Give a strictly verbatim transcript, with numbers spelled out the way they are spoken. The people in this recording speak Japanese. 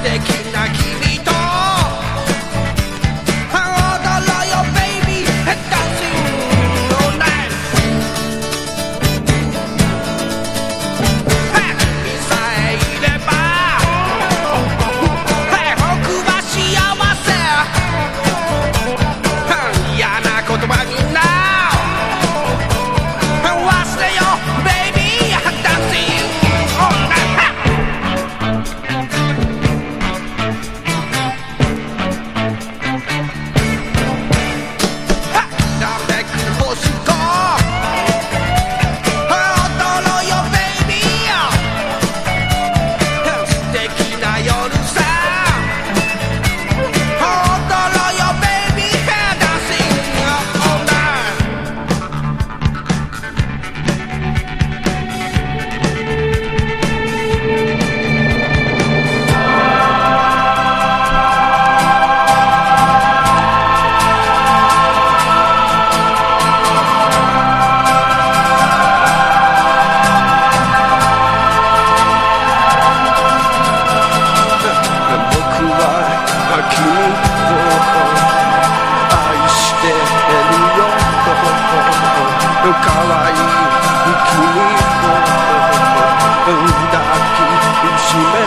敵な君と踊ろうよ baby dancing all night 君さえいれば僕は幸せ嫌なことはみんな忘れよ baby dancing all night 可愛い君を抱きしめ